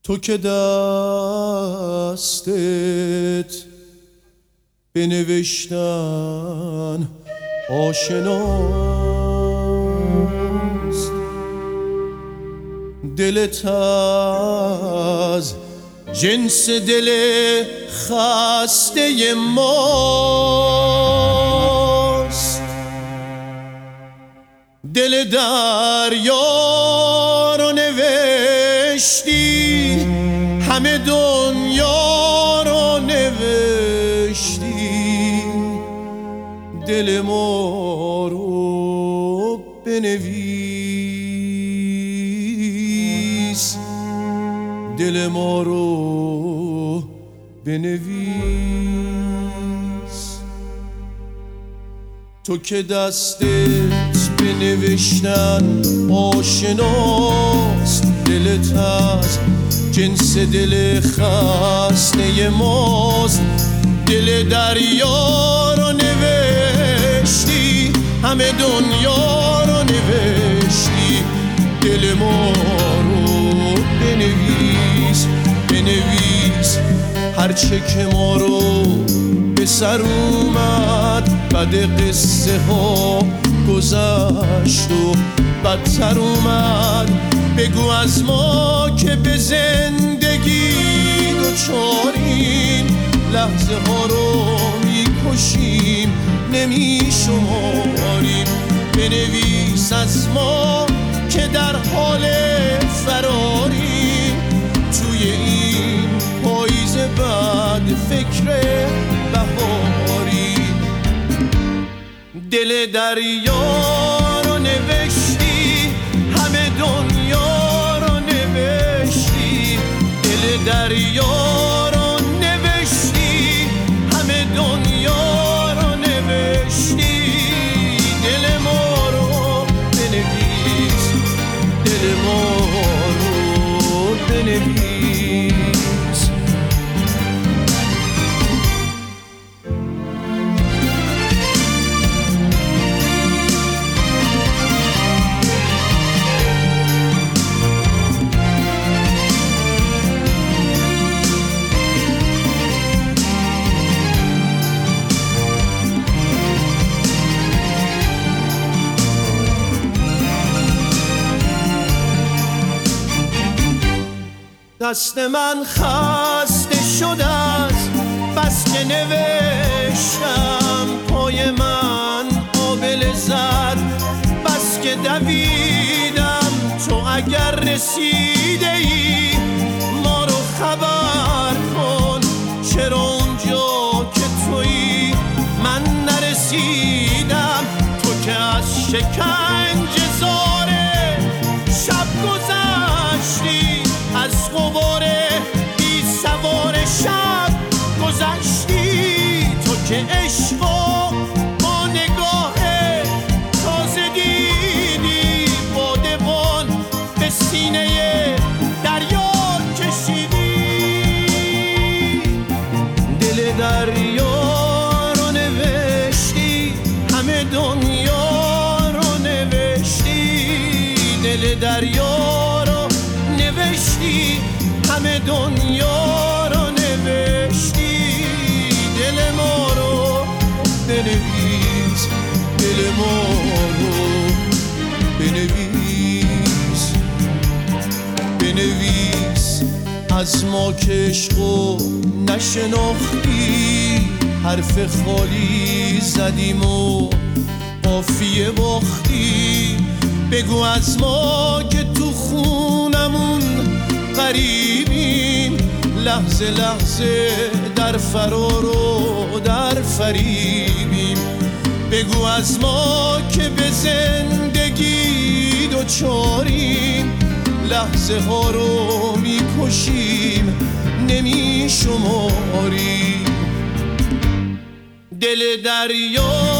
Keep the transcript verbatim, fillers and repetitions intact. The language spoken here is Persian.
تو که دستت به نوشتن آشناست، دلت از جنس دل خسته ماست، دل دریا رو نوشتی، همه دنیا رو نوشتی، دل ما رو بنویس، دل ما رو بنویس. تو که دستت به نوشتن آشناست، دلت از جنس دل خسته ماست، دل دریا رو نوشتی، همه دنیا رو نوشتی، دل ما رو بنویس بنویس. هرچه که ما رو به سر اومد بعد قصه ها گذشت و بدتر اومد، بگو از ما که به زندگی دوچاریم، لحظه ها رو میکشیم نمیشماریم. بنویس از ما که در حال فراریم، توی این پاییز بعد فکر بهاری. دل دریا رو نوشتی، همه دنیا رو نوشتی، دل دریا رو نوشتی، همه دنیا رو نوشتی، دل ما رو بنویس، دل ما رو بنویس. دست من خسته شده است بس که نوشتم، پای من آبله زد بس که دویدم. تو اگر رسیده ای ما رو خبر کن، چرا اونجا که تویی من نرسیدم. تو که از شکنجه زاره شب گذشتی، از غباره بی سوار شب گذشتی. تو که عشقا با نگاه تازه دیدی، بادبان به سینه دریا کشیدی. دل دریا رو نوشتی، همه دنیا رو نوشتی، دل دریا رو نوشتی، همه دنیا رو نوشتی، دل ما رو بنویس، دل ما رو بنویس بنویس. از ما که عشقو نشناختی، حرف خالی زدیم و قافیه باختی. بگو از ما که تو خونمون غریبیم، لحظه لحظه در فرار و در فریبیم. بگو از ما که به زندگی دوچاریم، لحظه ها رو میکشیم نمیشماریم. دل دریا